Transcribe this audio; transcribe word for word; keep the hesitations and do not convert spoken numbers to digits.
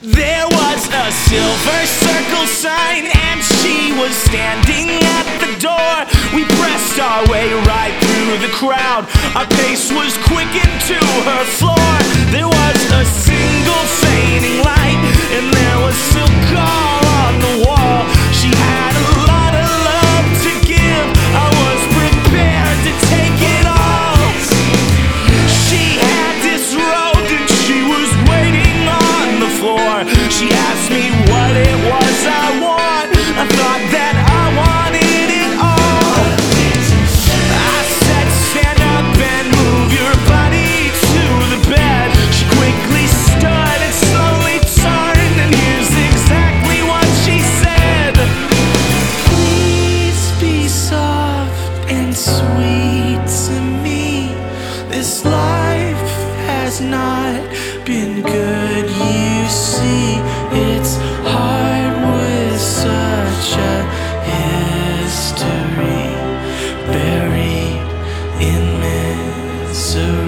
There was a silver circle sign and she was standing at the door. We pressed our way right through the crowd. Our pace was quickened to her floor. There was a single fading light and there was silk all on the wall. She had a lot of love to give. I was prepared to take it all. She had disrobed and she was waiting on the floor. She asked me what it was I want. I thought that I wanted it all. I said stand up and move your body to the bed. She quickly stood and slowly turned, and here's exactly what she said. Please be soft and sweet to me. This life has not been good, you see. It's hard with such a history buried in misery.